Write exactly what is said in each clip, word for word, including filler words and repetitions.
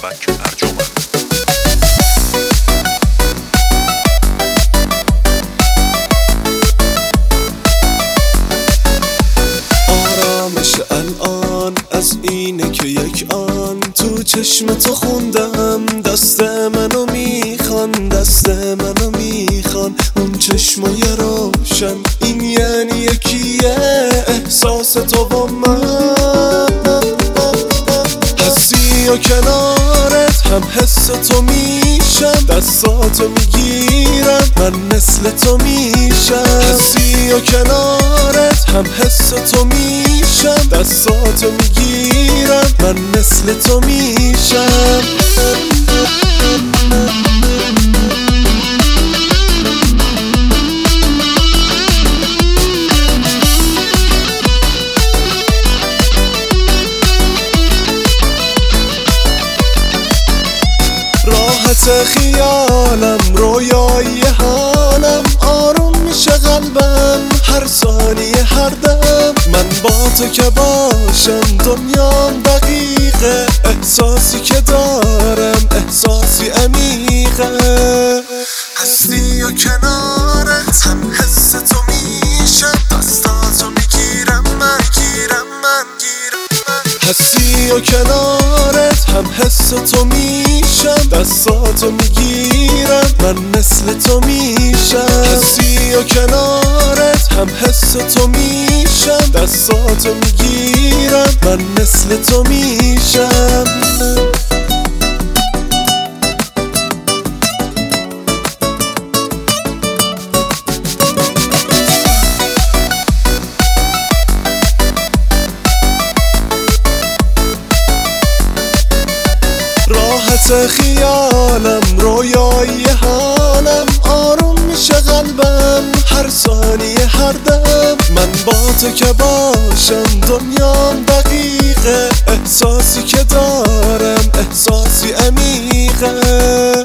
بابک ارجمند. آرامش الان از اینه که یک آن تو چشم تو خوندم، دست منو میخوان، دست منو میخوان. اون چشمای روشن این یعنی یکیه، احساس تو و من. هستی و کنارت هم حس تو میشم، دستاتو میگیرم من مثل تو میشم. هستی و کنارت هم حس تو میشم، دستاتو میگیرم من مثل تو میشم. راحت خیالم، رویای حالم، آروم میشه قلبم هر ثانیه هر دم. من با تو که باشم دنیام دقیقه، احساسی که دارم احساسی عمیقه. هستی و کنارت هم حس تو میشم، دستاتو میگیرم من گیرم من گیرم من. هستی و کنارت هم حس تو میشم، دستاتو میگیرم من مثل تو میشم. هستی و کنارت هم حس تو میشم، دستاتو میگیرم من مثل تو میشم. راحت خیالم، رویای حالم، آروم میشه قلبم هر ثانیه هر دم. من با تو که باشم دنیام دقیقه، احساسی که دارم احساسی عمیقه.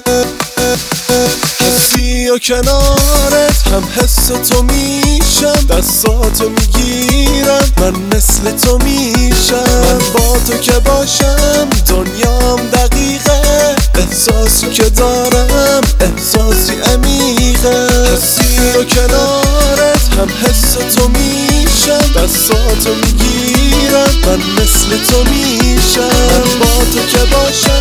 هستی و کنارت هم حس تو میشم، دستاتو میگیرم من مثل تو میشم. من با تو که باشم دنیام دقیقه، احساسی که دارم احساسی عمیقه. هستی و کنارت هم حس تو میشم، دستاتو میگیرم من مثل تو میشم. من با تو که باشم